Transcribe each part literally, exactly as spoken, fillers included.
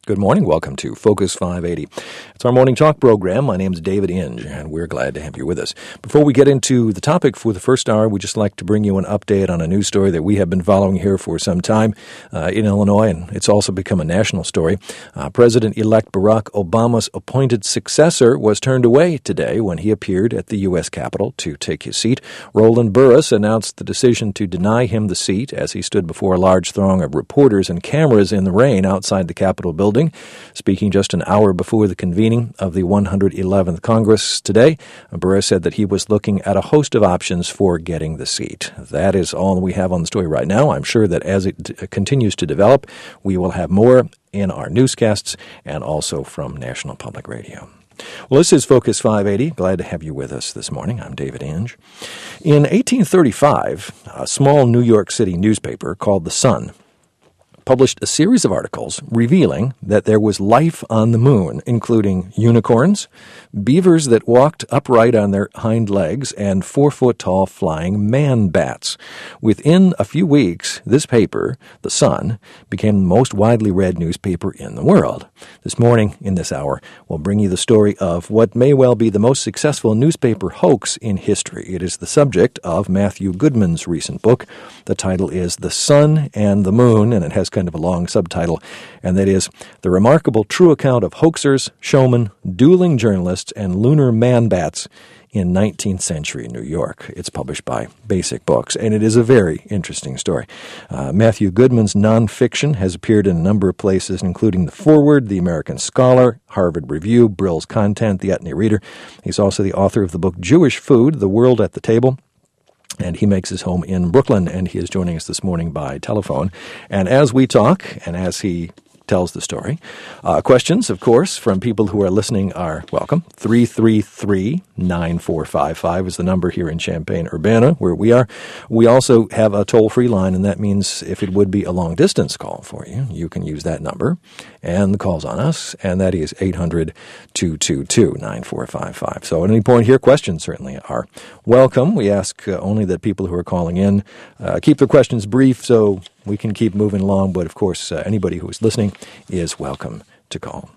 Good morning. Welcome to Focus five eighty. It's our morning talk program. My name is David Inge, and we're glad to have you with us. Before we get into the topic for the first hour, we'd just like to bring you an update on a news story that we have been following here for some time uh, in Illinois, and it's also become a national story. Uh, President-elect Barack Obama's appointed successor was turned away today when he appeared at the U S Capitol to take his seat. Roland Burris announced the decision to deny him the seat as he stood before a large throng of reporters and cameras in the rain outside the Capitol building. Speaking just an hour before the convening of the one hundred eleventh Congress today, Burris said that he was looking at a host of options for getting the seat. That is all we have on the story right now. I'm sure that as it d- continues to develop, we will have more in our newscasts and also from National Public Radio. Well, this is Focus five eighty. Glad to have you with us this morning. I'm David Inge. In eighteen thirty-five, a small New York City newspaper called The Sun published a series of articles revealing that there was life on the moon, including unicorns, beavers that walked upright on their hind legs, and four-foot-tall flying man-bats. Within a few weeks, this paper, The Sun, became the most widely read newspaper in the world. This morning, in this hour, we'll bring you the story of what may well be the most successful newspaper hoax in history. It is the subject of Matthew Goodman's recent book. The title is The Sun and the Moon, and it has kind of a long subtitle, and that is The Remarkable True Account of Hoaxers, Showmen, Dueling Journalists, and Lunar Man-Bats in nineteenth century New York. It's published by Basic Books, and it is a very interesting story. Uh, Matthew Goodman's nonfiction has appeared in a number of places, including The Forward, The American Scholar, Harvard Review, Brill's Content, The Etne Reader. He's also the author of the book Jewish Food, The World at the Table, and he makes his home in Brooklyn, and he is joining us this morning by telephone. And as we talk, and as he tells the story, uh, questions, of course, from people who are listening are welcome. three three three, nine four five five is the number here in Champaign-Urbana, where we are. We also have a toll-free line, and that means if it would be a long-distance call for you, you can use that number. And the call's on us, and that is eight hundred, two two two, nine four five five. So at any point here, questions certainly are welcome. We ask uh, only that people who are calling in uh, keep their questions brief so we can keep moving along, but of course, uh, anybody who is listening is welcome to call.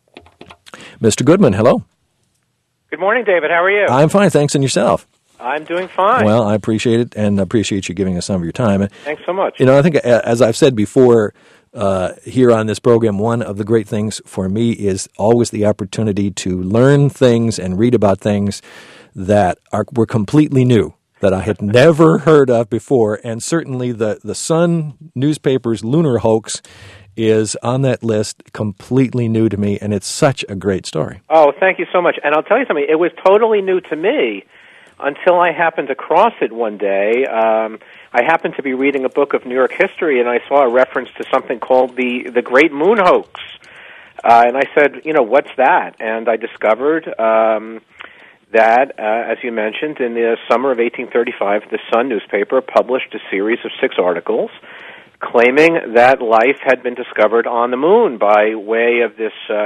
Mister Goodman, hello. Good morning, David. How are you? I'm fine, thanks, and yourself? I'm doing fine. Well, I appreciate it, and appreciate you giving us some of your time. Thanks so much. You know, I think, as I've said before, Uh, here on this program, one of the great things for me is always the opportunity to learn things and read about things that are were completely new, that I had never heard of before. And certainly the, the Sun newspaper's lunar hoax is on that list, completely new to me, and it's such a great story. Oh, thank you so much. And I'll tell you something, it was totally new to me until I happened across it one day. Um, I happened to be reading a book of New York history, and I saw a reference to something called the, the Great Moon Hoax. Uh, and I said, you know, what's that? And I discovered um, that, uh, as you mentioned, in the summer of eighteen thirty-five, the Sun newspaper published a series of six articles claiming that life had been discovered on the moon by way of this uh,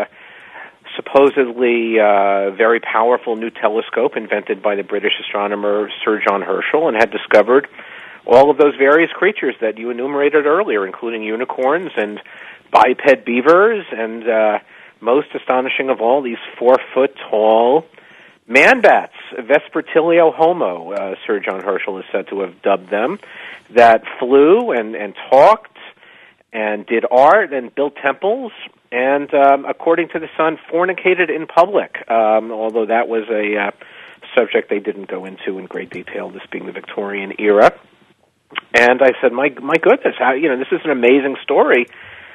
supposedly uh, very powerful new telescope invented by the British astronomer Sir John Herschel, and had discovered all of those various creatures that you enumerated earlier, including unicorns and biped beavers, and uh, most astonishing of all, these four-foot-tall man-bats, Vespertilio homo, uh, Sir John Herschel is said to have dubbed them, that flew and, and talked and did art and built temples, and um, according to the Sun, fornicated in public, um, although that was a uh, subject they didn't go into in great detail, this being the Victorian era. And I said, my my goodness, how, you know, this is an amazing story.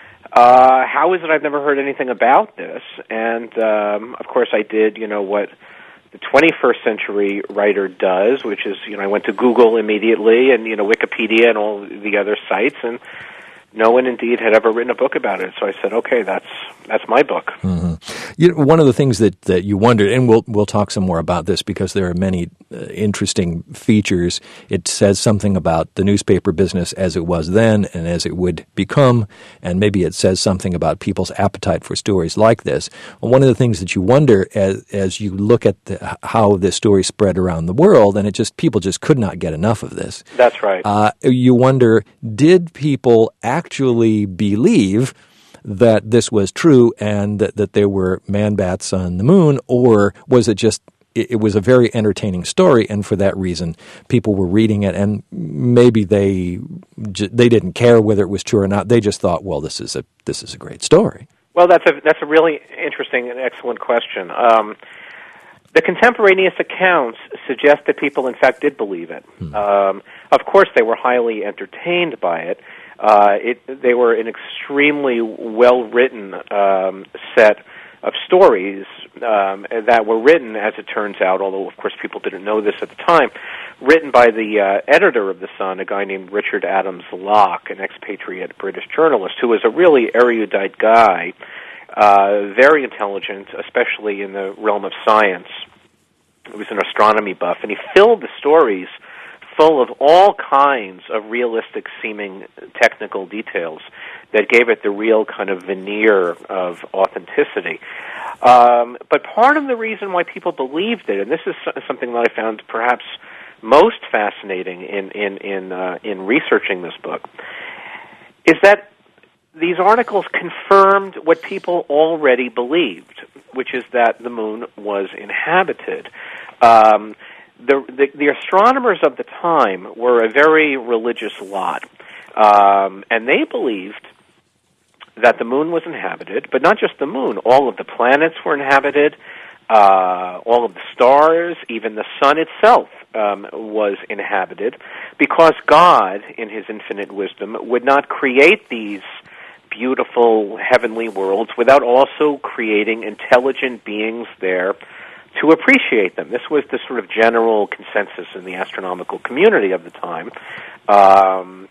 Uh, how is it I've never heard anything about this? And, um, of course, I did, you know, what the twenty-first century writer does, which is, you know, I went to Google immediately and, you know, Wikipedia and all the other sites, and no one indeed had ever written a book about it. So I said, okay, that's that's my book. Mm-hmm. You know, one of the things that, that you wondered, and we'll we'll talk some more about this because there are many uh, interesting features. It says something about the newspaper business as it was then and as it would become, and maybe it says something about people's appetite for stories like this. Well, one of the things that you wonder as as you look at the, how this story spread around the world, and it just people just could not get enough of this. That's right. Uh, you wonder, did people actually believe that this was true and that, that there were man-bats on the moon, or was it just it, it was a very entertaining story, and for that reason, people were reading it, and maybe they they didn't care whether it was true or not. They just thought, well, this is a this is a great story. Well, that's a that's a really interesting and excellent question. Um, the contemporaneous accounts suggest that people, in fact, did believe it. Hmm. Um, of course, they were highly entertained by it. Uh, it they were an extremely well-written um, set of stories um, that were written, as it turns out, although, of course, people didn't know this at the time, written by the uh, editor of The Sun, a guy named Richard Adams Locke, an expatriate British journalist, who was a really erudite guy, uh, very intelligent, especially in the realm of science. He was an astronomy buff, and he filled the stories full of all kinds of realistic-seeming technical details that gave it the real kind of veneer of authenticity. Um, but part of the reason why people believed it, and this is something that I found perhaps most fascinating in in in, uh, in researching this book, is that these articles confirmed what people already believed, which is that the moon was inhabited. Um, The, the, the astronomers of the time were a very religious lot, um, and they believed that the moon was inhabited, but not just the moon. All of the planets were inhabited, uh, all of the stars, even the sun itself um, was inhabited, because God, in His infinite wisdom, would not create these beautiful heavenly worlds without also creating intelligent beings there to appreciate them. This was the sort of general consensus in the astronomical community of the time. Um,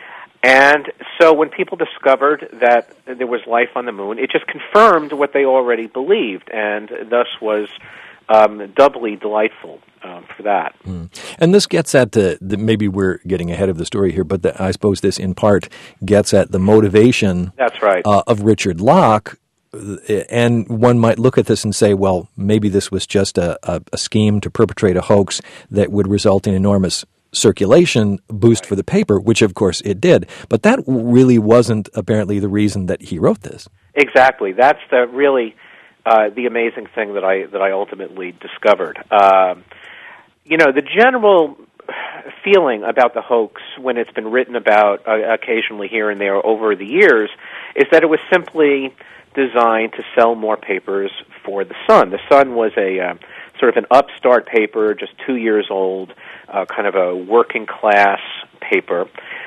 and so when people discovered that there was life on the moon, it just confirmed what they already believed, and thus was um, doubly delightful um, for that. Mm. And this gets at the, the, maybe we're getting ahead of the story here, but the, I suppose this in part gets at the motivation That's right. uh, of Richard Locke. And one might look at this and say, well, maybe this was just a, a, a scheme to perpetrate a hoax that would result in enormous circulation boost right. for the paper, which of course it did. But that really wasn't apparently the reason that he wrote this. Exactly. That's the really uh, the amazing thing that I that I ultimately discovered. Um, you know, the general feeling about the hoax, when it's been written about uh, occasionally here and there over the years, is that it was simply designed to sell more papers for the Sun. The Sun was a uh, sort of an upstart paper, just two years old, uh, kind of a working class paper.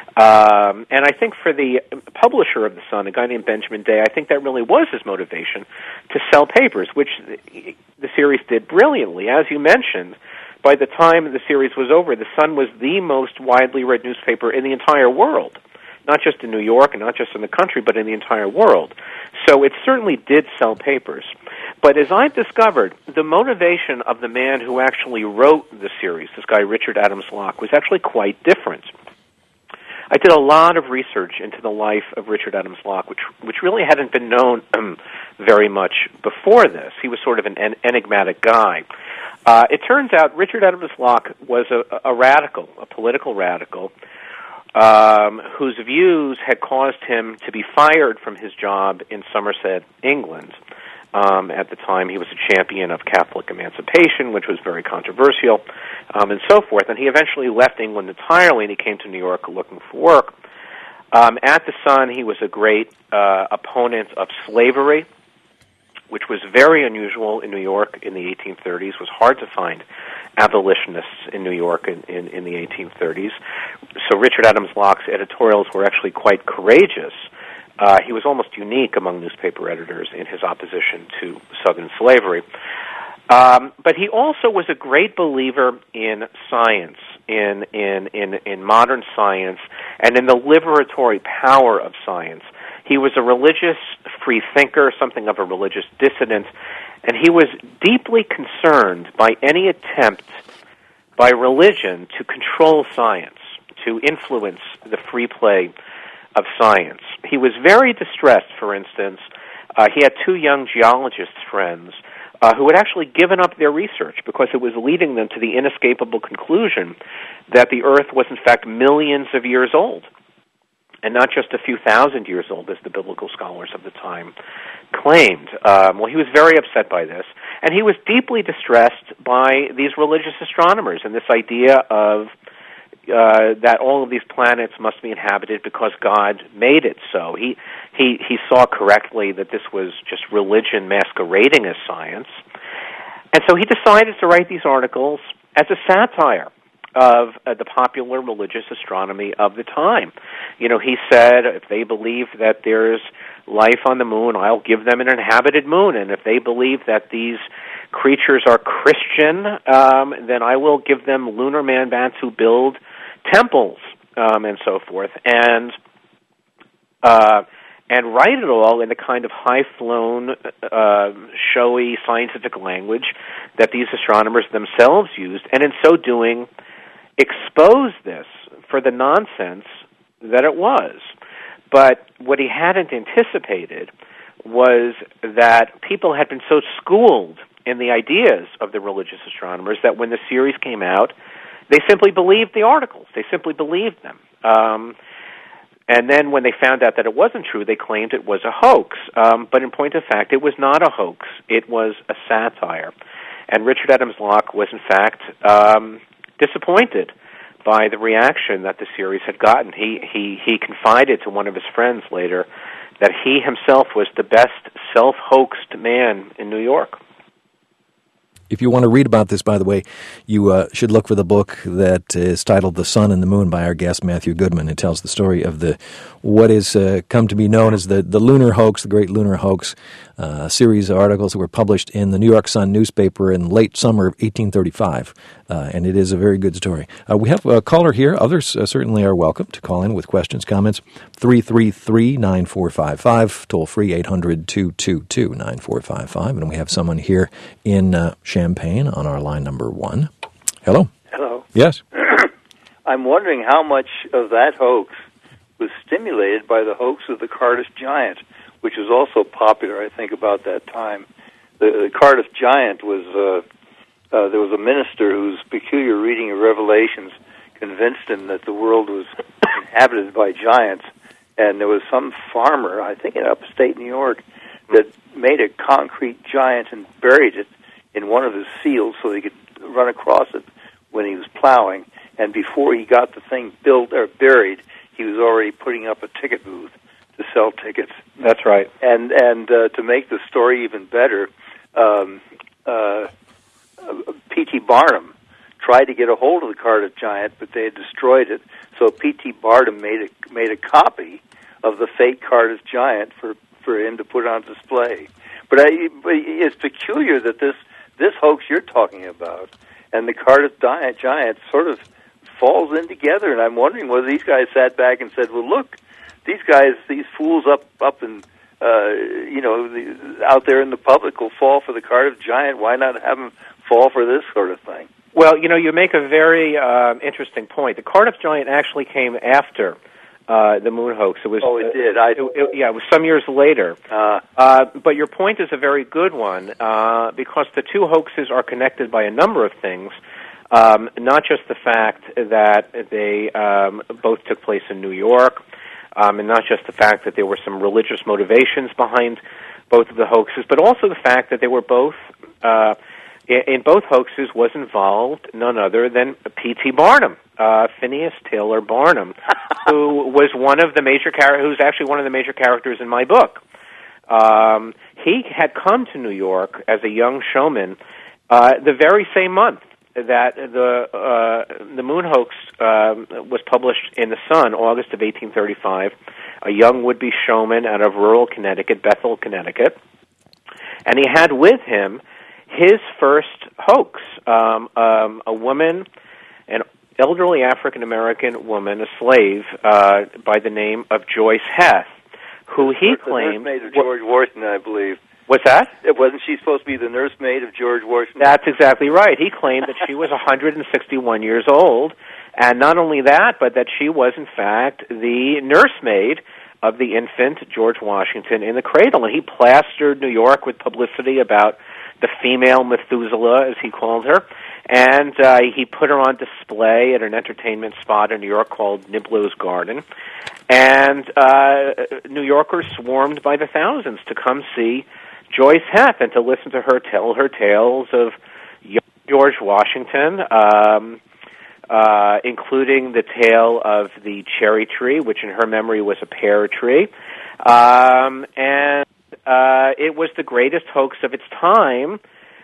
Um, and I think for the publisher of the Sun, a guy named Benjamin Day, I think that really was his motivation to sell papers, which the, the series did brilliantly. As you mentioned, by the time the series was over, the Sun was the most widely read newspaper in the entire world. Not just in New York and not just in the country, but in the entire world. So it certainly did sell papers. But as I've discovered, the motivation of the man who actually wrote the series, this guy Richard Adams Locke, was actually quite different. I did a lot of research into the life of Richard Adams Locke, which which really hadn't been known um, very much before this. He was sort of an en- enigmatic guy. Uh, it turns out Richard Adams Locke was a, a radical, a political radical, Um, whose views had caused him to be fired from his job in Somerset, England. Um, at the time, he was a champion of Catholic emancipation, which was very controversial, um, and so forth. And he eventually left England entirely, and he came to New York looking for work. Um, at the Sun, he was a great uh, opponent of slavery, which was very unusual in New York in the eighteen thirties. It was hard to find abolitionists in New York in, in, in the eighteen thirties. So Richard Adams Locke's editorials were actually quite courageous. Uh, he was almost unique among newspaper editors in his opposition to Southern slavery. Um, but he also was a great believer in science, in, in, in, in modern science, and in the liberatory power of science. He was a religious free thinker, something of a religious dissident, and he was deeply concerned by any attempt by religion to control science, to influence the free play of science. He was very distressed, for instance. Uh, he had two young geologist friends uh, who had actually given up their research because it was leading them to the inescapable conclusion that the Earth was, in fact, millions of years old. and not just a few thousand years old, as the biblical scholars of the time claimed. Um, well, he was very upset by this, and he was deeply distressed by these religious astronomers and this idea of uh, that all of these planets must be inhabited because God made it so. He he he saw correctly that this was just religion masquerading as science, and so he decided to write these articles as a satire of uh, the popular religious astronomy of the time. You know, he said, if they believe that there's life on the moon, I'll give them an inhabited moon. And if they believe that these creatures are Christian, um, then I will give them lunar man bats who build temples, um, and so forth. And uh, and write it all in the kind of high-flown, uh, showy scientific language that these astronomers themselves used, and in so doing, expose this for the nonsense that it was. But what he hadn't anticipated was that people had been so schooled in the ideas of the religious astronomers that when the series came out, they simply believed the articles. They simply believed them. Um, and then when they found out that it wasn't true, they claimed it was a hoax. Um, but in point of fact, it was not a hoax. It was a satire. And Richard Adams Locke was, in fact, um, disappointed by the reaction that the series had gotten. He he he confided to one of his friends later that he himself was the best self-hoaxed man in New York. If you want to read about this, by the way, you uh, should look for the book that is titled The Sun and the Moon by our guest Matthew Goodman. It tells the story of the what is uh, come to be known as the, the lunar hoax, the great lunar hoax, uh, a series of articles that were published in the New York Sun newspaper in late summer of eighteen thirty-five, uh, and it is a very good story. Uh, we have a caller here. Others uh, certainly are welcome to call in with questions, comments. three three three, nine four five five, toll free eight hundred, two two two, nine four five five, and we have someone here in uh, Champaign on our line number one. Hello. Hello. Yes. I'm wondering how much of that hoax was stimulated by the hoax of the Cardiff Giant, which was also popular, I think, about that time. The, the Cardiff Giant was, uh, uh, there was a minister whose peculiar reading of Revelations convinced him that the world was inhabited by giants, and there was some farmer, I think in upstate New York, that made a concrete giant and buried it in one of his fields so he could run across it when he was plowing. And before he got the thing built or buried, he was already putting up a ticket booth to sell tickets. That's right. And and uh, to make the story even better, um, uh, P T Barnum tried to get a hold of the Cardiff Giant, but they had destroyed it. So P T Barnum made a made a copy of the fake Cardiff Giant for, for him to put on display. But, I, but it's peculiar that this this hoax you're talking about and the Cardiff Giant sort of falls in together, and I'm wondering whether these guys sat back and said, well, look, these guys, these fools up up and, uh, you know, the, out there in the public will fall for the Cardiff Giant. Why not have them fall for this sort of thing? Well, you know, you make a very uh, interesting point. The Cardiff Giant actually came after uh, the moon hoax. It was, oh, it did. I, it, it, yeah, it was some years later. Uh, uh, but your point is a very good one, uh, because the two hoaxes are connected by a number of things. Um, not just the fact that they um, both took place in New York, um, and not just the fact that there were some religious motivations behind both of the hoaxes, but also the fact that they were both, uh, in, in both hoaxes was involved none other than P T Barnum, uh, Phineas Taylor Barnum, who was one of the major char- who's actually one of the major characters in my book. Um, he had come to New York as a young showman uh, the very same month that the uh, the moon hoax um, was published in the Sun, August of eighteen thirty-five, a young would-be showman out of rural Connecticut, Bethel, Connecticut, and he had with him his first hoax, um, um, a woman, an elderly African-American woman, a slave, uh, by the name of Joyce Heth, who he the claimed... nursemaid of George Washington, I believe. What's that? Wasn't she supposed to be the nursemaid of George Washington? That's exactly right. He claimed that she was one hundred sixty-one years old, and not only that, but that she was, in fact, the nursemaid of the infant George Washington in the cradle. And he plastered New York with publicity about the female Methuselah, as he called her. And uh, he put her on display at an entertainment spot in New York called Niblo's Garden. And uh, New Yorkers swarmed by the thousands to come see Joyce Heth and to listen to her tell her tales of young George Washington, um, uh, including the tale of the cherry tree, which in her memory was a pear tree. Um, and uh, it was the greatest hoax of its time,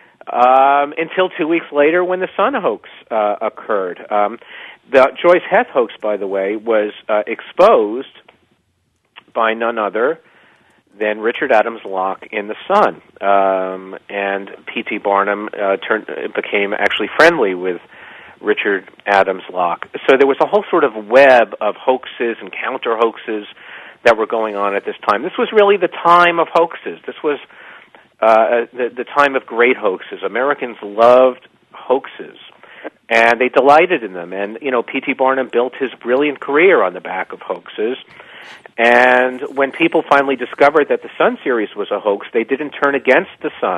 Um, until two weeks later when the Sun hoax uh, occurred. Um, the Joyce Heth hoax, by the way, was uh, exposed by none other than Richard Adams Locke in the Sun. Um, and P T. Barnum uh, turned, became actually friendly with Richard Adams Locke. So there was a whole sort of web of hoaxes and counter-hoaxes that were going on at this time. This was really the time of hoaxes. This was Uh, the, the time of great hoaxes. Americans loved hoaxes, and they delighted in them. And, you know, P T. Barnum built his brilliant career on the back of hoaxes. And when people finally discovered that the Sun series was a hoax, they didn't turn against the Sun,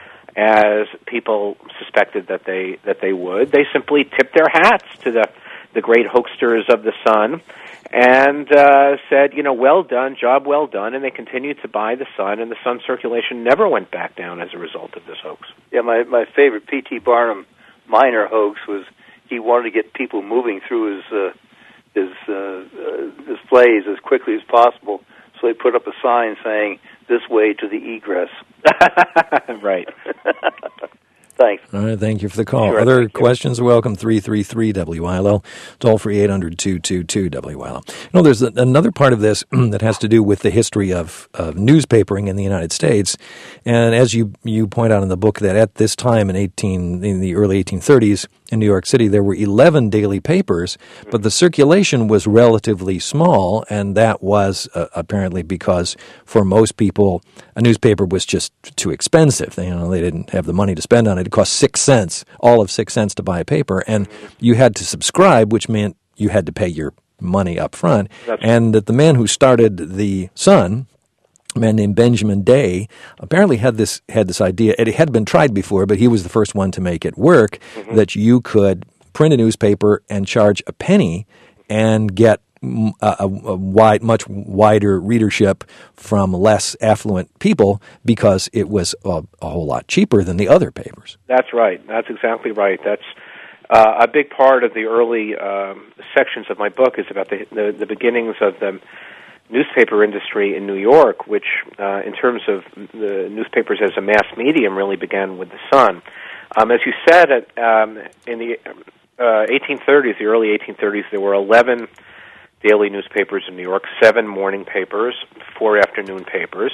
as people suspected that they that they would. They simply tipped their hats to the, the great hoaxsters of the Sun, and uh, said, you know, well done, job well done, and they continued to buy the Sun, and the Sun circulation never went back down as a result of this hoax. Yeah, my, my favorite P T. Barnum minor hoax was he wanted to get people moving through his uh, his uh, uh, displays as quickly as possible, so he put up a sign saying, "This way to the egress." Right. Thanks. All right, thank you for the call. Sure, Other questions are welcome, three three three W I L L, toll free eight hundred, two two two, W I L L. You know, there's a, another part of this that has to do with the history of, of newspapering in the United States. And as you, you point out in the book, that at this time in eighteen in the early eighteen thirties in New York City, there were eleven daily papers, but the circulation was relatively small, and that was uh, apparently because for most people, a newspaper was just too expensive. They, you know, they didn't have the money to spend on it. It cost six cents, all of six cents to buy a paper, and you had to subscribe, which meant you had to pay your money up front. That's and that the man who started the Sun, a man named Benjamin Day, apparently had this had this idea. It had been tried before, but he was the first one to make it work, mm-hmm. that you could print a newspaper and charge a penny and get a, a, a wide, much wider readership from less affluent people because it was a, a whole lot cheaper than the other papers. That's right. That's exactly right. That's uh, a big part of the early um, sections of my book is about the, the, the beginnings of the newspaper industry in New York, which uh, in terms of the newspapers as a mass medium really began with the Sun. Um, as you said, at, um, in the uh, eighteen thirties, the early eighteen thirties, there were eleven daily newspapers in New York, seven morning papers, four afternoon papers.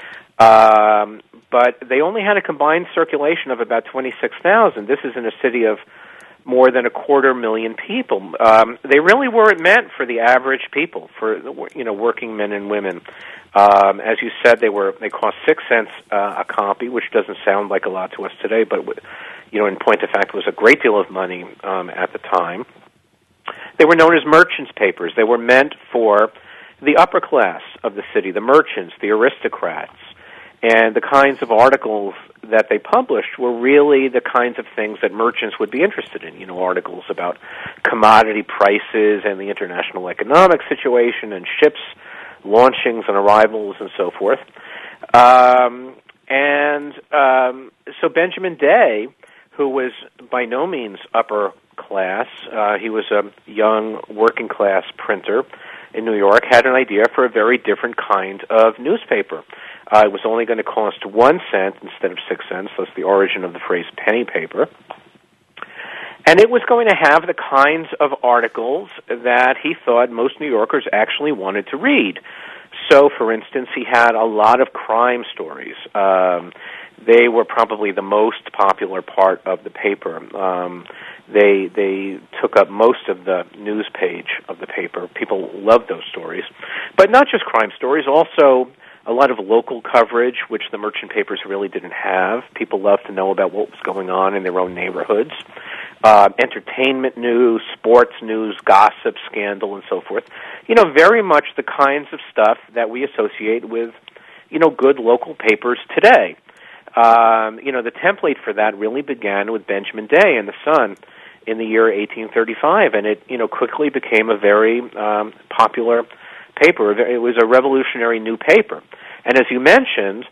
Um, but they only had a combined circulation of about twenty-six thousand. This is in a city of more than a quarter million people. Um, they really weren't meant for the average people, for you know working men and women. Um, as you said, they were they cost six cents uh, a copy, which doesn't sound like a lot to us today, but you know, in point of fact, it was a great deal of money um, at the time. They were known as merchants' papers. They were meant for the upper class of the city, the merchants, the aristocrats. And the kinds of articles that they published were really the kinds of things that merchants would be interested in. You know, articles about commodity prices and the international economic situation and ships launchings and arrivals and so forth. Um, and um, so Benjamin Day, who was by no means upper class, uh, he was a young working class printer in New York, had an idea for a very different kind of newspaper. Uh, it was only going to cost one cent instead of six cents. That's the origin of the phrase penny paper. And it was going to have the kinds of articles that he thought most New Yorkers actually wanted to read. So, for instance, he had a lot of crime stories. Um, they were probably the most popular part of the paper. Um, they they took up most of the news page of the paper. People loved those stories. But not just crime stories, also a lot of local coverage, which the merchant papers really didn't have. People loved to know about what was going on in their own neighborhoods. Uh, entertainment news, sports news, gossip, scandal, and so forth. You know, very much the kinds of stuff that we associate with, you know, good local papers today. Um, you know, the template for that really began with Benjamin Day in the Sun in the year eighteen thirty-five, and it, you know, quickly became a very um, popular paper. It was a revolutionary new paper. And as you mentioned,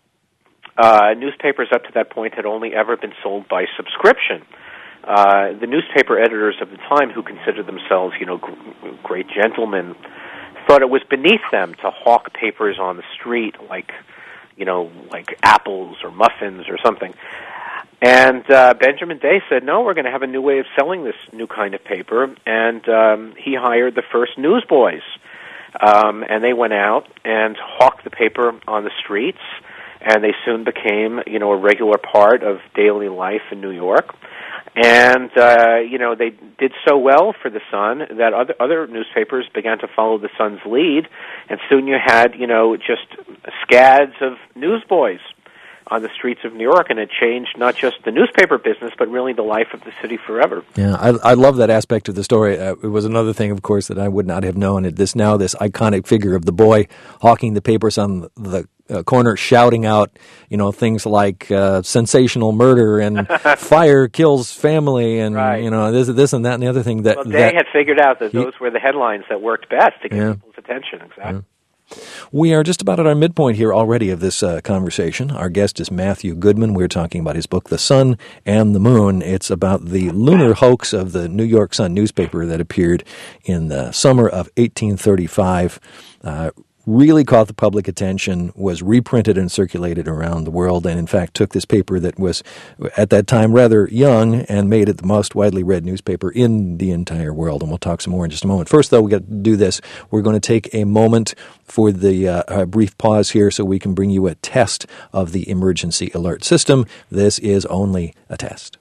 uh, newspapers up to that point had only ever been sold by subscription. Uh, the newspaper editors of the time, who considered themselves, you know, gr- great gentlemen, thought it was beneath them to hawk papers on the street like, you know, like apples or muffins or something. And uh, Benjamin Day said, no, we're going to have a new way of selling this new kind of paper. And um, he hired the first newsboys. Um, and they went out and hawked the paper on the streets. And they soon became, you know, a regular part of daily life in New York. And, uh, you know, they did so well for the Sun that other other newspapers began to follow the Sun's lead, and soon you had, you know, just scads of newsboys on the streets of New York, and it changed not just the newspaper business, but really the life of the city forever. Yeah, I, I love that aspect of the story. Uh, it was another thing, of course, that I would not have known. It, this now, this iconic figure of the boy hawking the papers on the uh, corner, shouting out, you know, things like uh, sensational murder and fire kills family, and right. you know, this, this and that and the other thing. That well, Day that, had figured out that he, those were the headlines that worked best to get yeah. people's attention. Exactly. Yeah. We are just about at our midpoint here already of this uh, conversation. Our guest is Matthew Goodman. We're talking about his book, The Sun and the Moon. It's about the lunar hoax of the New York Sun newspaper that appeared in the summer of eighteen thirty-five. Uh, really caught the public attention, was reprinted and circulated around the world, and in fact took this paper that was at that time rather young and made it the most widely read newspaper in the entire world. And we'll talk some more in just a moment. First, though, we got to do this. We're going to take a moment for the uh, a brief pause here so we can bring you a test of the emergency alert system. This is only a test.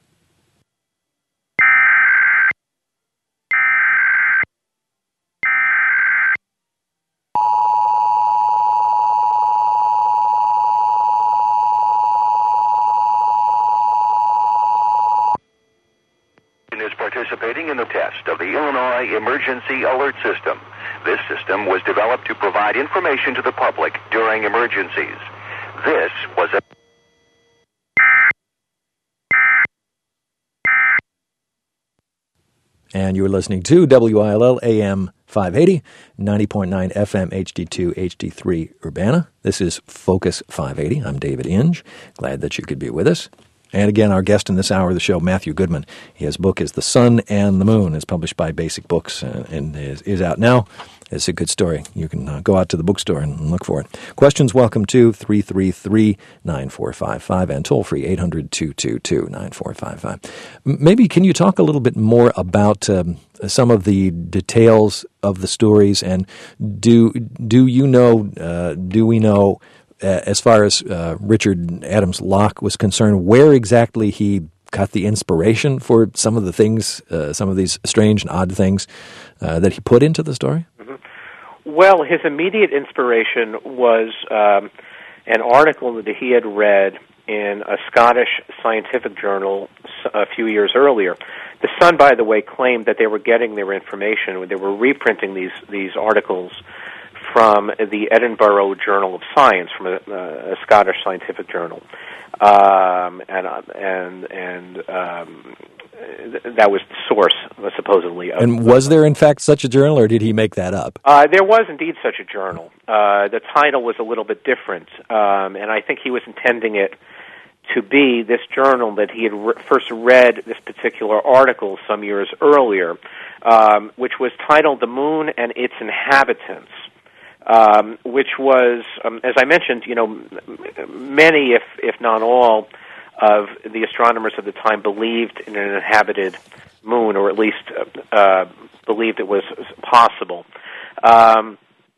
Participating in the test of the Illinois Emergency Alert System. This system was developed to provide information to the public during emergencies. This was a... And you're listening to W I L L A M five eighty, ninety point nine F M H D two, H D three Urbana. This is Focus five eighty. I'm David Inge. Glad that you could be with us. And again, our guest in this hour of the show, Matthew Goodman. His book is The Sun and the Moon. It's published by Basic Books and, and is, is out now. It's a good story. You can uh, go out to the bookstore and look for it. Questions, welcome to three three three, nine four five five and toll free eight hundred, two two two, nine four five five. Maybe can you talk a little bit more about um, some of the details of the stories, and do do you know, uh, do we know, uh, as far as uh, Richard Adams Locke was concerned, where exactly he got the inspiration for some of the things, uh, some of these strange and odd things uh, that he put into the story? Mm-hmm. Well, his immediate inspiration was um, an article that he had read in a Scottish scientific journal a few years earlier. The Sun, by the way, claimed that they were getting their information, they were reprinting these, these articles from the Edinburgh Journal of Science, from a, a Scottish scientific journal. Um, and and and um, that was the source, supposedly. Of, and was there, in fact, such a journal, or did he make that up? Uh, there was indeed such a journal. Uh, the title was a little bit different, um, and I think he was intending it to be this journal that he had re- first read this particular article some years earlier, um, which was titled "The Moon and Its Inhabitants." Um, which was, um, as I mentioned, you know, many, if if not all, of the astronomers of the time believed in an inhabited moon, or at least uh, uh, believed it was possible. Um,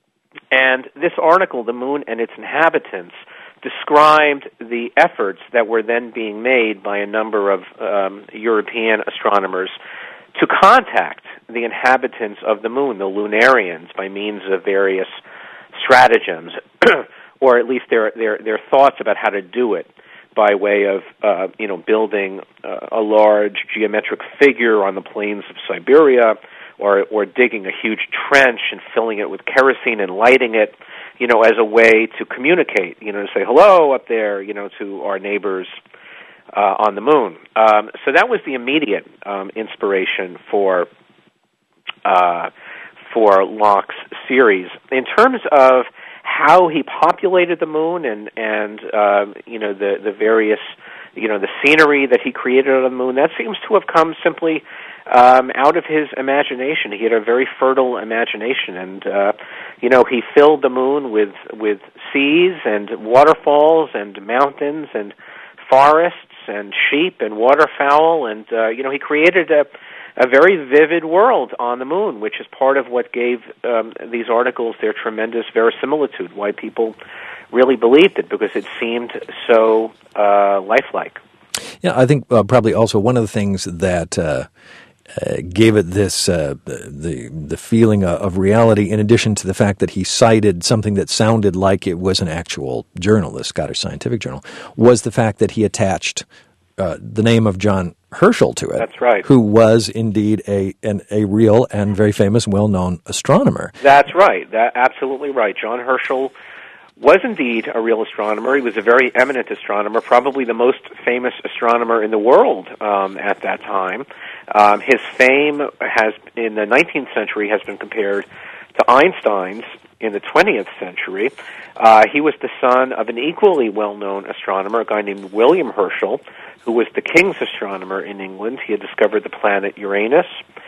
and this article, "The Moon and Its Inhabitants," described the efforts that were then being made by a number of um, European astronomers to contact the inhabitants of the moon, the lunarians, by means of various stratagems, or at least their, their their thoughts about how to do it, by way of uh, you know building uh, a large geometric figure on the plains of Siberia, or or digging a huge trench and filling it with kerosene and lighting it. you know, as a way to communicate, you know, to say hello up there, you know, to our neighbors uh, on the moon. Um, so that was the immediate um, inspiration for uh, for Locke's series. In terms of how he populated the moon and and um, you know the the various you know the scenery that he created on the moon, that seems to have come simply um, out of his imagination. He had a very fertile imagination, and uh, you know he filled the moon with with seas and waterfalls and mountains and forests and sheep and waterfowl, and uh, you know he created a a very vivid world on the moon, which is part of what gave um, these articles their tremendous verisimilitude, why people really believed it, because it seemed so uh, lifelike. Yeah, I think uh, probably also one of the things that uh, uh, gave it this uh, the the feeling of reality, in addition to the fact that he cited something that sounded like it was an actual journal, the Scottish Scientific Journal, was the fact that he attached uh, the name of John Herschel to it. That's right. Who was indeed a an, a real and very famous, well-known astronomer. That's right. That absolutely right. John Herschel was indeed a real astronomer. He was a very eminent astronomer, probably the most famous astronomer in the world um, at that time. Um, his fame has, in the nineteenth century, has been compared to Einstein's in the twentieth century. Uh, he was the son of an equally well-known astronomer, a guy named William Herschel, who was the king's astronomer in England. He had discovered the planet Uranus.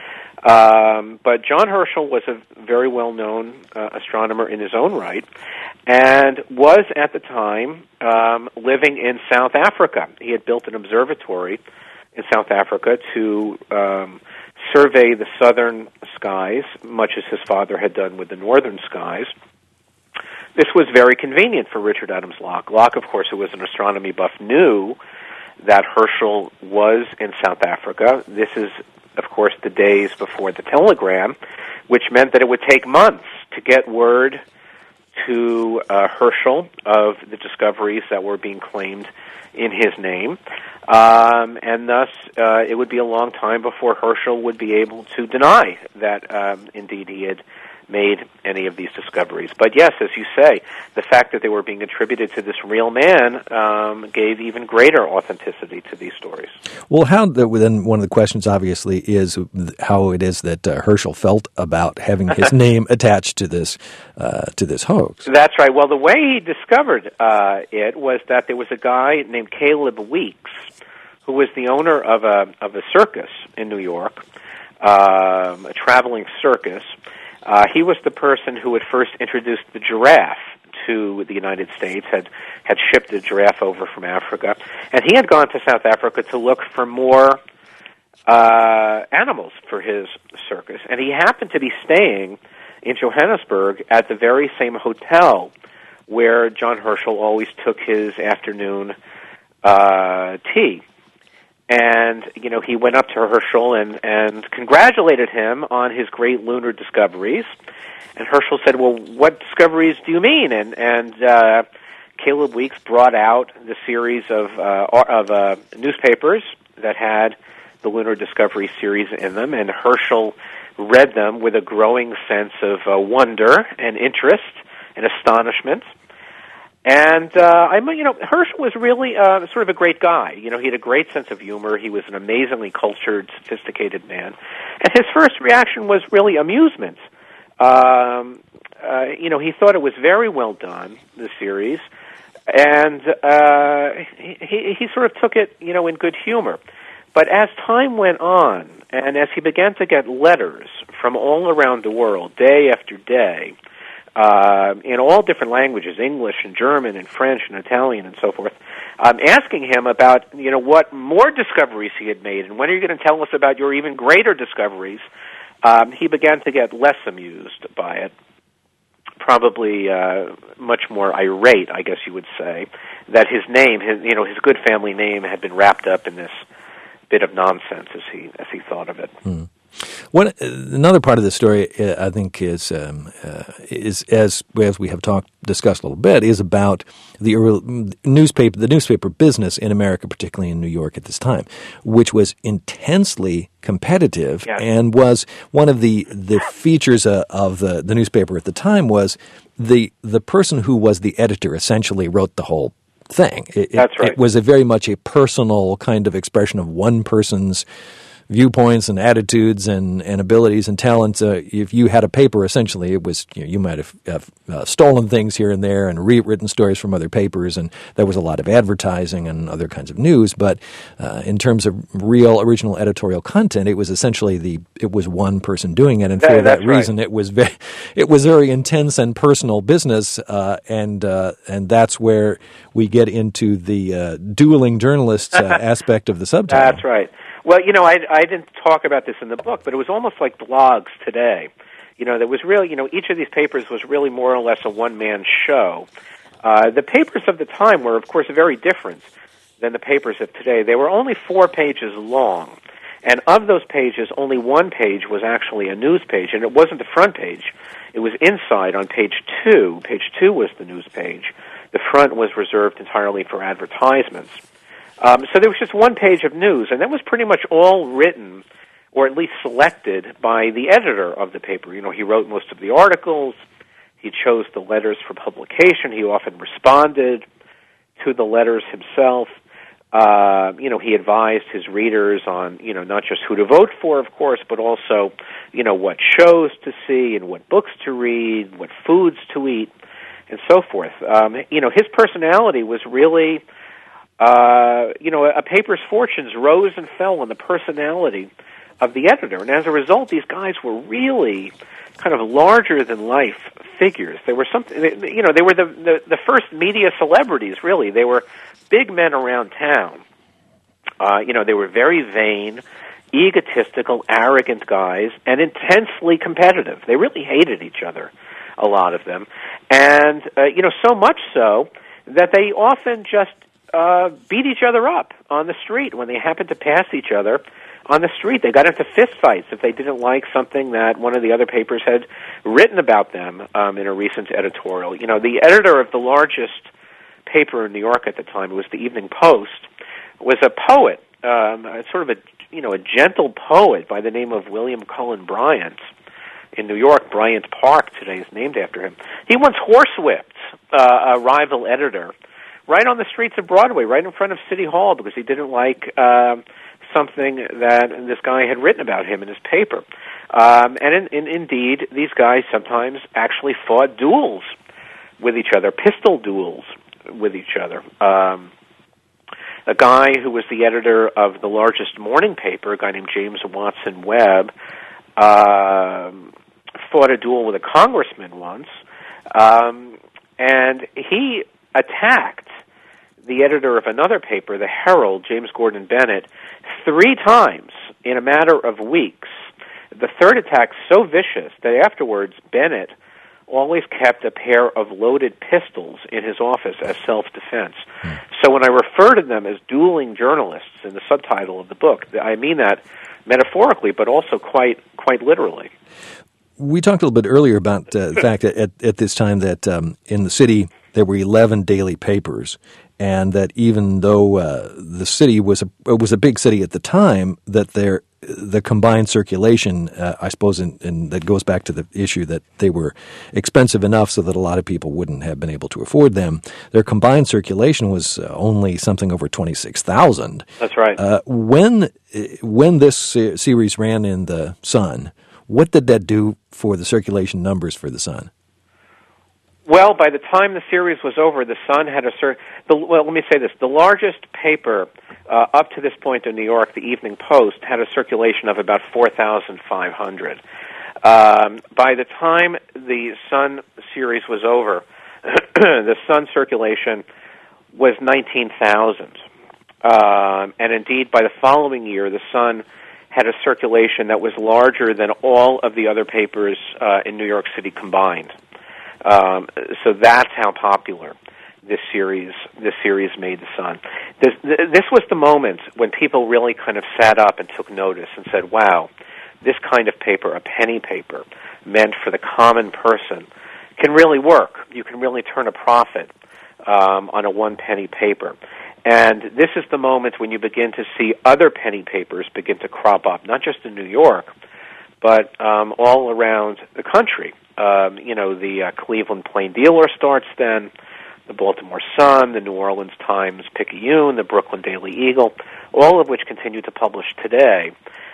Um, but John Herschel was a very well-known uh, astronomer in his own right, and was at the time um, living in South Africa. He had built an observatory in South Africa to um, survey the southern skies, much as his father had done with the northern skies. This was very convenient for Richard Adams Locke. Locke, of course, who was an astronomy buff, knew that Herschel was in South Africa. This is, of course, the days before the telegram, which meant that it would take months to get word to uh, Herschel of the discoveries that were being claimed in his name. Um, and thus, uh, it would be a long time before Herschel would be able to deny that, um, indeed, he had made any of these discoveries. But yes, as you say, the fact that they were being attributed to this real man um, gave even greater authenticity to these stories. Well, how the, then one of the questions obviously is how it is that uh, Herschel felt about having his name attached to this uh, to this hoax. That's right. Well, the way he discovered uh, it was that there was a guy named Caleb Weeks, who was the owner of a of a circus in New York, um, a traveling circus. Uh, he was the person who had first introduced the giraffe to the United States, had, had shipped a giraffe over from Africa, and he had gone to South Africa to look for more uh, animals for his circus. And he happened to be staying in Johannesburg at the very same hotel where John Herschel always took his afternoon uh, tea. And, you know, he went up to Herschel and, and congratulated him on his great lunar discoveries. And Herschel said, well, what discoveries do you mean? And, and uh, Caleb Weeks brought out the series of, uh, of uh, newspapers that had the lunar discovery series in them. And Herschel read them with a growing sense of uh, wonder and interest and astonishment. And, uh, I mean, you know, Herschel was really uh, sort of a great guy. You know, he had a great sense of humor. He was an amazingly cultured, sophisticated man. And his first reaction was really amusement. Um, uh, you know, he thought it was very well done, the series. And uh, he, he, he sort of took it, you know, in good humor. But as time went on, and as he began to get letters from all around the world, day after day, Uh, in all different languages, English and German and French and Italian and so forth, um, asking him about, you know, what more discoveries he had made and when are you going to tell us about your even greater discoveries, um, he began to get less amused by it, probably uh, much more irate, I guess you would say, that his name, his, you know, his good family name had been wrapped up in this bit of nonsense as he as he thought of it. Hmm. One another part of the story, uh, I think, is um, uh, is as as we have talked discussed a little bit, is about the early, newspaper the newspaper business in America, particularly in New York at this time, which was intensely competitive, yes. and was one of the the features uh, of the the newspaper at the time was the the person who was the editor essentially wrote the whole thing. It, That's right. It was a very much a personal kind of expression of one person's viewpoints and attitudes and, and abilities and talents. Uh, if you had a paper, essentially, it was you, know, you might have, have uh, stolen things here and there and rewritten stories from other papers, and there was a lot of advertising and other kinds of news. But uh, in terms of real original editorial content, it was essentially the it was one person doing it, and for yeah, that reason, right. it was very it was very intense and personal business, uh, and uh, and that's where we get into the uh, dueling journalists uh, aspect of the subtitle. That's right. Well, you know, I, I didn't talk about this in the book, but it was almost like blogs today. You know, there was really, you know, each of these papers was really more or less a one-man show. Uh, the papers of the time were, of course, very different than the papers of today. They were only four pages long, and of those pages, only one page was actually a news page, and it wasn't the front page. It was inside on page two. Page two was the news page. The front was reserved entirely for advertisements. Um, so there was just one page of news, and that was pretty much all written, or at least selected, by the editor of the paper. You know, he wrote most of the articles. He chose the letters for publication. He often responded to the letters himself. Uh, you know, he advised his readers on, you know, not just who to vote for, of course, but also, you know, what shows to see and what books to read, what foods to eat, and so forth. Um, you know, his personality was really... Uh, you know, a paper's fortunes rose and fell on the personality of the editor. And as a result, these guys were really kind of larger-than-life figures. They were something, you know, they were the, the, the first media celebrities, really. They were big men around town. Uh, you know, they were very vain, egotistical, arrogant guys, and intensely competitive. They really hated each other, a lot of them. And, uh, you know, so much so that they often just Uh, beat each other up on the street when they happened to pass each other on the street. They got into fist fights if they didn't like something that one of the other papers had written about them um, in a recent editorial. You know, the editor of the largest paper in New York at the time, it was the Evening Post, was a poet, um, sort of a you know a gentle poet by the name of William Cullen Bryant in New York. Bryant Park today is named after him. He once horsewhipped uh, a rival editor right on the streets of Broadway, right in front of City Hall, because he didn't like uh, something that this guy had written about him in his paper. Um, and in, in, indeed, these guys sometimes actually fought duels with each other, pistol duels with each other. Um, a guy who was the editor of the largest morning paper, a guy named James Watson Webb, uh, fought a duel with a congressman once, um, and he attacked the editor of another paper, the Herald, James Gordon Bennett, three times in a matter of weeks. The third attack so vicious that afterwards Bennett always kept a pair of loaded pistols in his office as self-defense. So when I refer to them as dueling journalists in the subtitle of the book, I mean that metaphorically, but also quite quite literally. We talked a little bit earlier about uh, the fact that at, at this time that um, in the city there were eleven daily papers, and that even though uh, the city was a it was a big city at the time, that there the combined circulation, uh, I suppose, and, and that goes back to the issue that they were expensive enough so that a lot of people wouldn't have been able to afford them. Their combined circulation was uh, only something over twenty-six thousand. That's right. Uh, when when this series ran in the Sun, what did that do for the circulation numbers for the Sun? Well, by the time the series was over, the Sun had a certain... Well, let me say this. The largest paper uh, up to this point in New York, the Evening Post, had a circulation of about four thousand five hundred. Um, by the time the Sun series was over, the Sun circulation was nineteen thousand. Um, and indeed, by the following year, the Sun had a circulation that was larger than all of the other papers uh, in New York City combined. Um, so that's how popular this series this series made the Sun. This, this was the moment when people really kind of sat up and took notice and said, wow, this kind of paper, a penny paper, meant for the common person, can really work. You can really turn a profit um, on a one-penny paper. And this is the moment when you begin to see other penny papers begin to crop up, not just in New York, but um, all around the country. Um, you know, the uh, Cleveland Plain Dealer starts then, the Baltimore Sun, the New Orleans Times-Picayune, the Brooklyn Daily Eagle, all of which continue to publish today.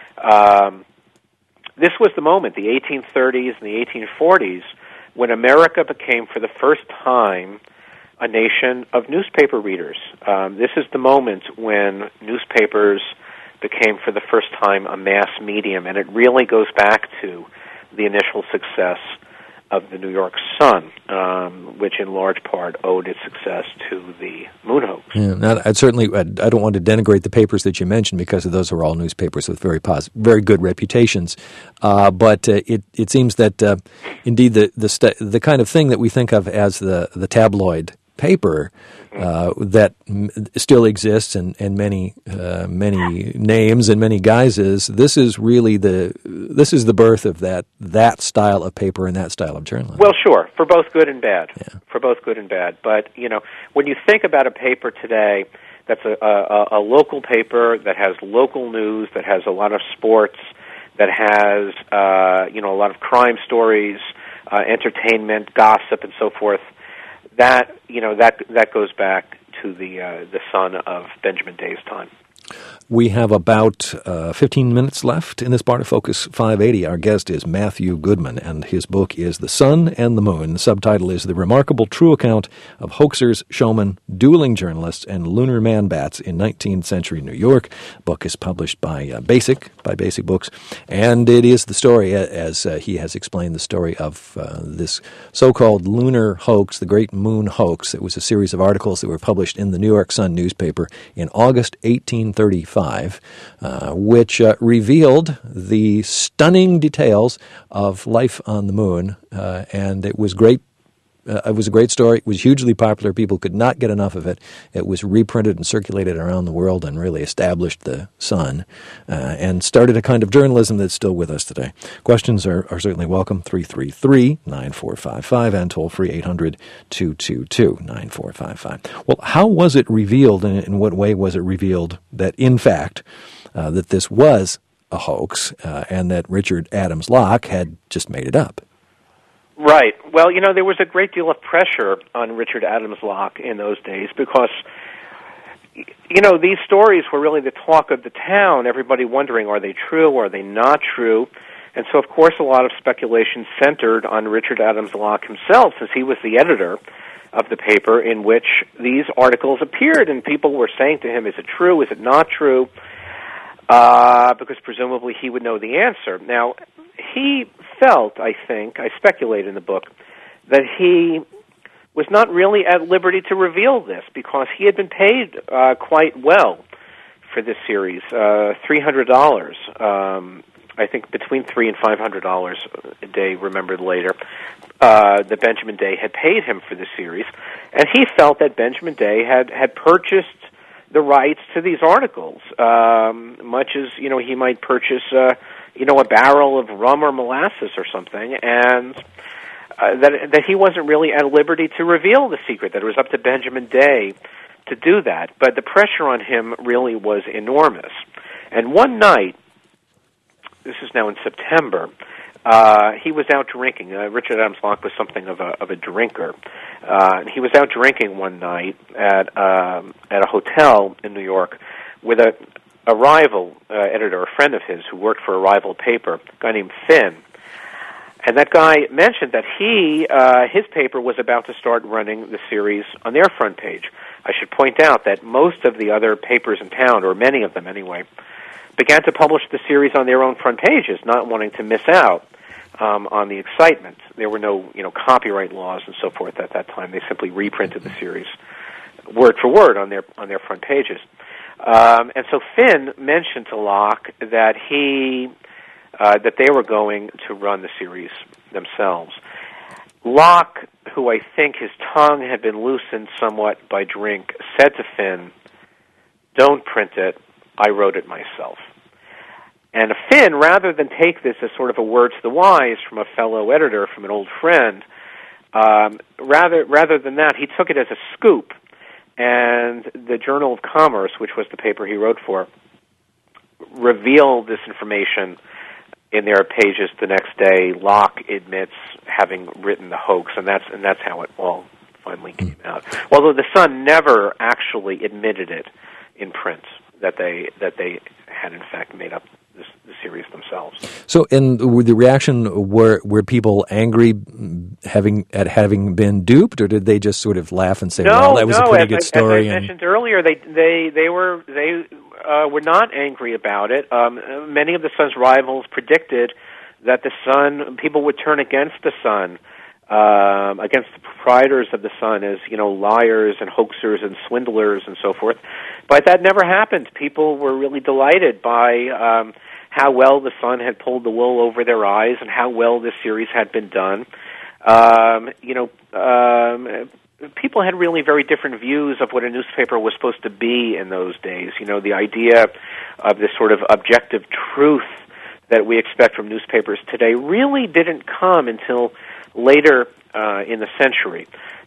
Um, this was the moment, the eighteen thirties and the eighteen forties, when America became, for the first time, a nation of newspaper readers. Um, this is the moment when newspapers became, for the first time, a mass medium, and it really goes back to the initial success of the New York Sun, um, which in large part owed its success to the moon hoax. Yeah, now, I'd certainly, I don't want to denigrate the papers that you mentioned, because those are all newspapers with very positive, very good reputations. Uh, but uh, it it seems that uh, indeed the the st- the kind of thing that we think of as the the tabloid paper uh, that m- still exists in, in many uh, many names and many guises. This is really the this is the birth of that that style of paper and that style of journalism. Well, sure, for both good and bad. Yeah. For both good and bad. But you know, when you think about a paper today, that's a, a, a local paper that has local news, that has a lot of sports, that has uh, you know a lot of crime stories, uh, entertainment, gossip, and so forth. That you know that that goes back to the uh, the Sun of Benjamin Day's time. We have about uh, fifteen minutes left in this Barna Focus five eighty. Our guest is Matthew Goodman, and his book is The Sun and the Moon. The subtitle is The Remarkable True Account of Hoaxers, Showmen, Dueling Journalists, and Lunar Man-Bats in nineteenth Century New York. The book is published by uh, Basic, by Basic Books, and it is the story, as uh, he has explained, the story of uh, this so-called lunar hoax, the Great Moon Hoax. It was a series of articles that were published in the New York Sun newspaper in August eighteen thirty-five. Uh, which uh, revealed the stunning details of life on the moon, uh, and it was great. Uh, it was a great story. It was hugely popular. People could not get enough of it. It was reprinted and circulated around the world and really established the Sun uh, and started a kind of journalism that's still with us today. Questions are, are certainly welcome. three three three, nine four five five and toll-free eight hundred, two two two, nine four five five. Well, how was it revealed, and in what way was it revealed that, in fact, uh, that this was a hoax uh, and that Richard Adams Locke had just made it up? Right. Well, you know, there was a great deal of pressure on Richard Adams Locke in those days because, you know, these stories were really the talk of the town, everybody wondering, are they true, are they not true? And so, of course, a lot of speculation centered on Richard Adams Locke himself, since he was the editor of the paper in which these articles appeared, and people were saying to him, is it true, is it not true? Uh, because presumably he would know the answer. Now, he felt, I think, I speculate in the book, that he was not really at liberty to reveal this because he had been paid uh, quite well for this series, uh, three hundred dollars. Um, I think between three and five hundred dollars a day, remembered later, uh, that Benjamin Day had paid him for this series. And he felt that Benjamin Day had, had purchased the rights to these articles, um, much as, you know, he might purchase, uh, you know, a barrel of rum or molasses or something, and uh, that that he wasn't really at liberty to reveal the secret, that it was up to Benjamin Day to do that. But the pressure on him really was enormous. And one night, this is now in September, uh, he was out drinking. Uh, Richard Adams Locke was something of a of a drinker. Uh, he was out drinking one night at um, at a hotel in New York with a a rival uh, editor, a friend of his who worked for a rival paper, a guy named Finn. And that guy mentioned that he, uh, his paper was about to start running the series on their front page. I should point out that most of the other papers in town, or many of them anyway, began to publish the series on their own front pages, not wanting to miss out um, on the excitement. There were no, you know, copyright laws and so forth at that time. They simply reprinted the series word for word on their on their front pages. Um, and so Finn mentioned to Locke that he uh, that they were going to run the series themselves. Locke, who I think his tongue had been loosened somewhat by drink, said to Finn, "Don't print it. I wrote it myself." And Finn, rather than take this as sort of a word to the wise from a fellow editor, from an old friend, um, rather rather than that, he took it as a scoop. And the Journal of Commerce, which was the paper he wrote for, revealed this information in their pages the next day. Locke admits having written the hoax, and that's and that's how it all finally came out. Although the Sun never actually admitted it in print that they that they had in fact made up this, the series themselves. So, in the reaction, were were people angry having at having been duped, or did they just sort of laugh and say, no, "Well, that was no, a pretty as good I, story"? As I and... mentioned earlier, they they they were they uh, were not angry about it. Um, many of the Sun's rivals predicted that the Sun, people would turn against the Sun, um, against the proprietors of the Sun as, you know, liars and hoaxers and swindlers and so forth. But that never happened. People were really delighted by um, how well the Sun had pulled the wool over their eyes and how well this series had been done. Um, you know, um, people had really very different views of what a newspaper was supposed to be in those days. You know, the idea of this sort of objective truth that we expect from newspapers today really didn't come until later uh, in the century.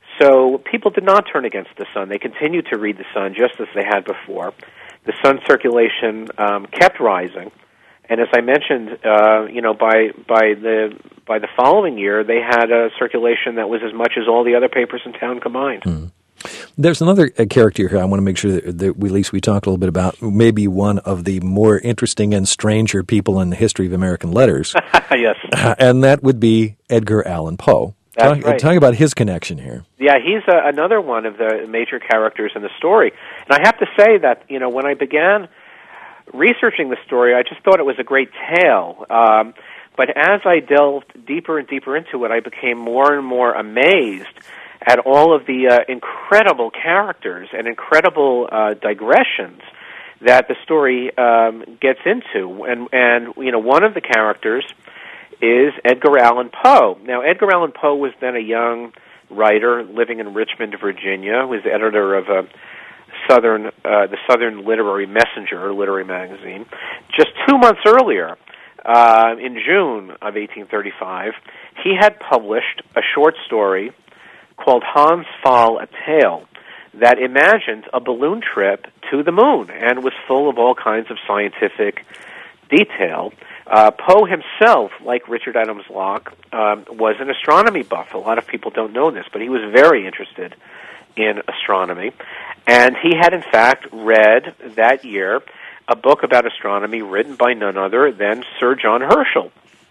So people did not turn against the Sun. They continued to read the Sun just as they had before. The Sun circulation um, kept rising, and as I mentioned, uh, you know, by by the by the following year, they had a circulation that was as much as all the other papers in town combined. Mm. There's another uh, character here I want to make sure that, that we, at least we talk a little bit about, maybe one of the more interesting and stranger people in the history of American letters. Yes. Uh, and that would be Edgar Allan Poe. That's talk, right. Talk about his connection here. Yeah, he's uh, another one of the major characters in the story. And I have to say that, you know, when I began researching the story, I just thought it was a great tale. Um, but as I delved deeper and deeper into it, I became more and more amazed at all of the uh, incredible characters and incredible uh, digressions that the story um, gets into. And, and, you know, one of the characters is Edgar Allan Poe. Now, Edgar Allan Poe was then a young writer living in Richmond, Virginia, who was the editor of a Southern, uh, the Southern Literary Messenger, a literary magazine. Just two months earlier, uh, in June of eighteen thirty-five, he had published a short story called Hans Pfaall, A Tale, that imagined a balloon trip to the moon and was full of all kinds of scientific detail. Uh, Poe himself, like Richard Adams Locke, um, was an astronomy buff. A lot of people don't know this, but he was very interested in astronomy. And he had, in fact, read that year a book about astronomy written by none other than Sir John Herschel.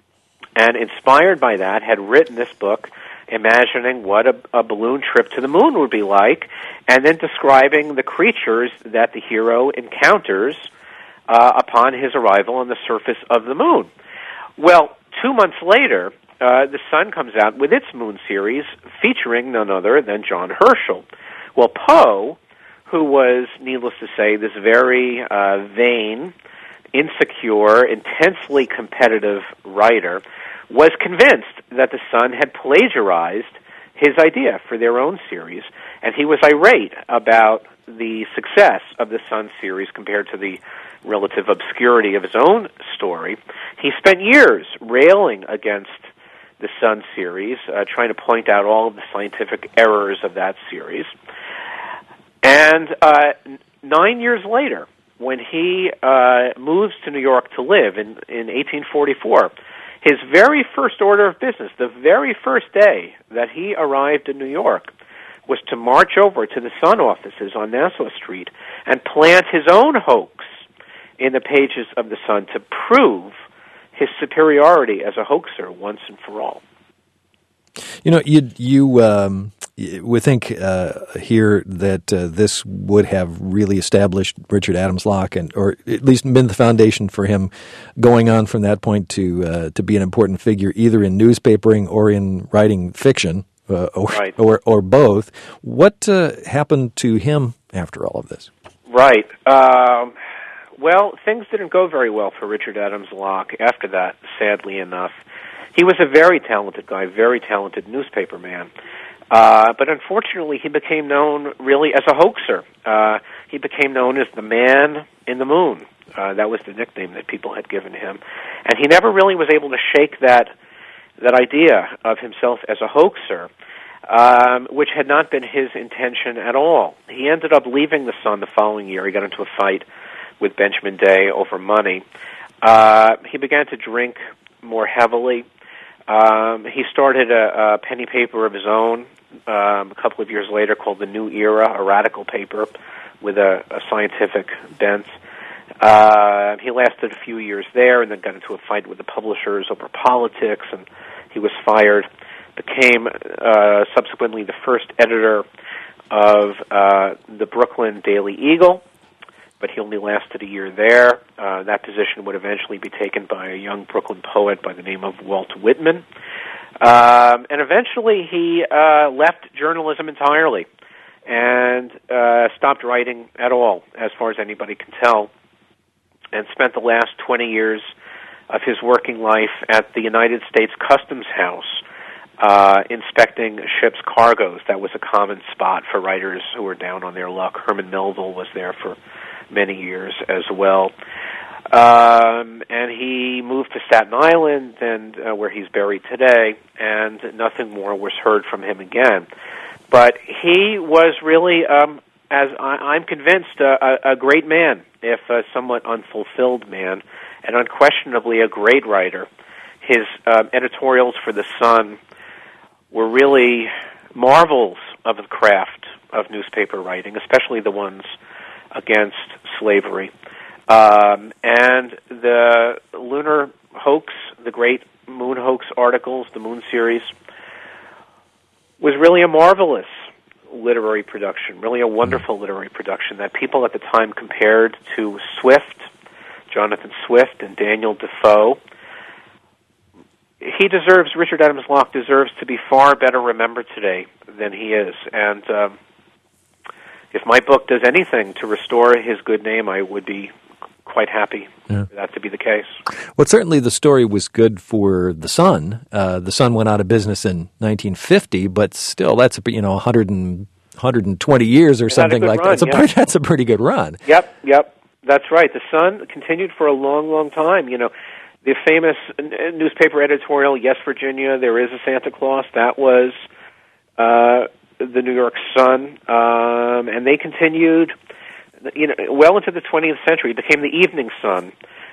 And inspired by that, had written this book imagining what a, a balloon trip to the moon would be like, and then describing the creatures that the hero encounters uh, upon his arrival on the surface of the moon. Well, two months later, uh, the Sun comes out with its moon series featuring none other than John Herschel. Well, Poe, who was, needless to say, this very uh, vain, insecure, intensely competitive writer, was convinced that the Sun had plagiarized his idea for their own series, and he was irate about the success of the Sun series compared to the relative obscurity of his own story. He spent years railing against the Sun series, uh, trying to point out all of the scientific errors of that series. And uh, nine years later, when he uh, moves to New York to live in, in eighteen forty-four, his very first order of business, the very first day that he arrived in New York, was to march over to the Sun offices on Nassau Street and plant his own hoax in the pages of the Sun to prove his superiority as a hoaxer once and for all. You know, you you um, would think uh, here that uh, this would have really established Richard Adams Locke, and or at least been the foundation for him going on from that point to uh, to be an important figure either in newspapering or in writing fiction, uh, or, right. or or both. What uh, happened to him after all of this? Right. Um, well, things didn't go very well for Richard Adams Locke after that, sadly enough. He was a very talented guy, very talented newspaper man. Uh, but unfortunately, he became known really as a hoaxer. Uh, he became known as the man in the moon. Uh, that was the nickname that people had given him. And he never really was able to shake that that idea of himself as a hoaxer, um, which had not been his intention at all. He ended up leaving the Sun the following year. He got into a fight with Benjamin Day over money. Uh, he began to drink more heavily. Um, he started a, a penny paper of his own um, a couple of years later called The New Era, a radical paper with a, a scientific bent. Uh, he lasted a few years there and then got into a fight with the publishers over politics, and he was fired. Became uh, subsequently the first editor of uh, the Brooklyn Daily Eagle, but he only lasted a year there. Uh, that position would eventually be taken by a young Brooklyn poet by the name of Walt Whitman. Um, and eventually he uh, left journalism entirely and uh, stopped writing at all, as far as anybody can tell, and spent the last twenty years of his working life at the United States Customs House, uh, inspecting ships' cargoes. That was a common spot for writers who were down on their luck. Herman Melville was there for many years as well. Um, and he moved to Staten Island, and uh, where he's buried today, and nothing more was heard from him again. But he was really, um, as I, I'm convinced, uh, a, a great man, if a somewhat unfulfilled man, and unquestionably a great writer. His uh, editorials for The Sun were really marvels of the craft of newspaper writing, especially the ones against slavery. Um, and the lunar hoax, the great moon hoax articles, the Moon series, was really a marvelous literary production, really a wonderful literary production that people at the time compared to Swift, Jonathan Swift, and Daniel Defoe. He deserves, Richard Adams Locke deserves to be far better remembered today than he is. And um, if my book does anything to restore his good name, I would be quite happy yeah. for that to be the case. Well, certainly the story was good for the Sun. Uh, the Sun went out of business in nineteen fifty, but still, that's a, you know one hundred, one hundred twenty years or it something like run, that. That's a, yeah. pretty, that's a pretty good run. Yep, yep, that's right. The Sun continued for a long, long time. You know, the famous newspaper editorial, Yes, Virginia, There is a Santa Claus, that was uh, the New York Sun, um, and they continued. You know, well into the twentieth century, it became the Evening Sun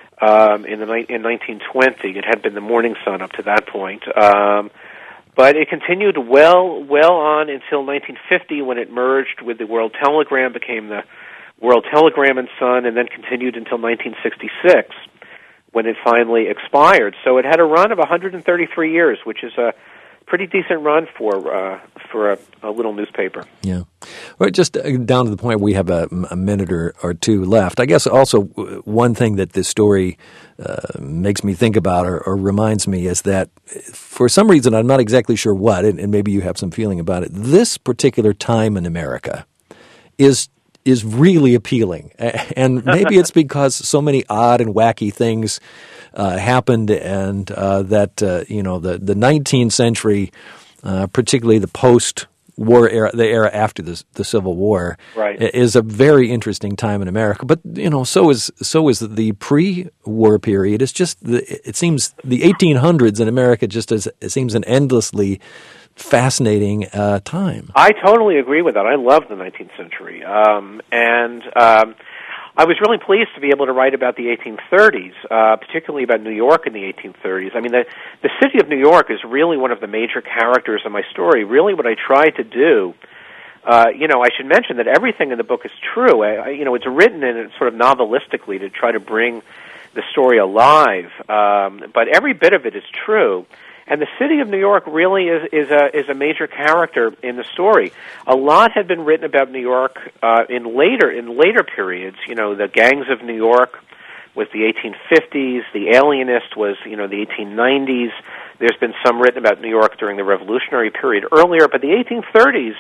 um, in the in nineteen twenty. It had been the Morning Sun up to that point, um, but it continued well well on until nineteen fifty, when it merged with the World Telegram, became the World Telegram and Sun, and then continued until nineteen sixty-six, when it finally expired. So it had a run of one hundred thirty-three years, which is a pretty decent run for uh, for a, a little newspaper. Yeah. Well, just down to the point, we have a, a minute or, or two left. I guess also one thing that this story uh, makes me think about or, or reminds me is that for some reason, I'm not exactly sure what, and, and maybe you have some feeling about it, this particular time in America is is really appealing. And maybe it's because so many odd and wacky things uh, happened, and uh, that, uh, you know, the, the nineteenth century, uh, particularly the post-war era, the era after the, the Civil War, right. is a very interesting time in America. But, you know, so is so is the pre-war period. It's just, the, it seems the eighteen hundreds in America just as, it seems an endlessly fascinating uh, time. I totally agree with that. I love the nineteenth century. Um, and um, I was really pleased to be able to write about the eighteen thirties, uh, particularly about New York in the eighteen thirties. I mean, the, the city of New York is really one of the major characters of my story. Really what I tried to do, uh, you know, I should mention that everything in the book is true. I, I, you know, it's written in it sort of novelistically to try to bring the story alive, um, but every bit of it is true. And the city of New York really is, is a is a major character in the story. A lot had been written about New York uh, in later in later periods. You know, the gangs of New York was the eighteen fifties. The Alienist was, you know, the eighteen nineties. There's been some written about New York during the Revolutionary period earlier, but the eighteen thirties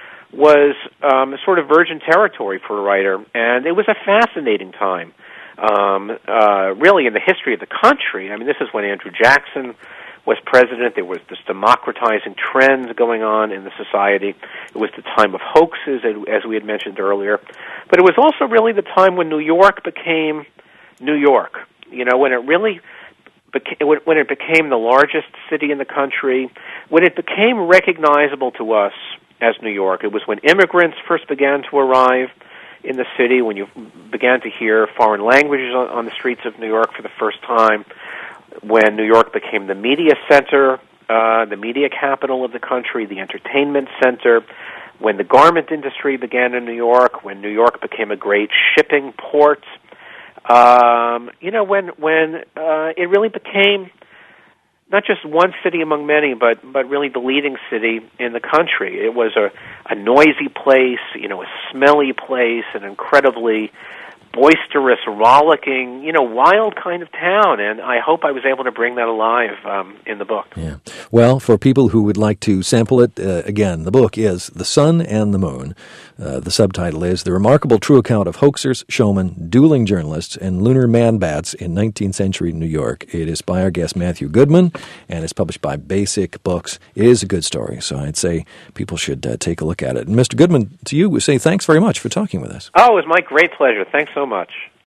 was um, sort of virgin territory for a writer, and it was a fascinating time, um, uh, really in the history of the country. I mean, this is when Andrew Jackson was president. There was this democratizing trend going on in the society. It was the time of hoaxes, as we had mentioned earlier. But it was also really the time when New York became New York. You know, when it really beca- when it became the largest city in the country, when it became recognizable to us as New York. It was when immigrants first began to arrive in the city, when you began to hear foreign languages on, on the streets of New York for the first time, when New York became the media center, uh, the media capital of the country, the entertainment center, when the garment industry began in New York, when New York became a great shipping port, um, you know, when when uh, it really became not just one city among many, but but really the leading city in the country. It was a, a noisy place, you know, a smelly place, an incredibly boisterous, rollicking, you know, wild kind of town, and I hope I was able to bring that alive um, in the book. Yeah. Well, for people who would like to sample it, uh, again, the book is The Sun and the Moon. Uh, the subtitle is The Remarkable True Account of Hoaxers, Showmen, Dueling Journalists, and Lunar Man-Bats in nineteenth century New York. It is by our guest Matthew Goodman, and it's published by Basic Books. It is a good story, so I'd say people should uh, take a look at it. And Mister Goodman, to you, we say thanks very much for talking with us. Oh, it was my great pleasure. Thanks so much.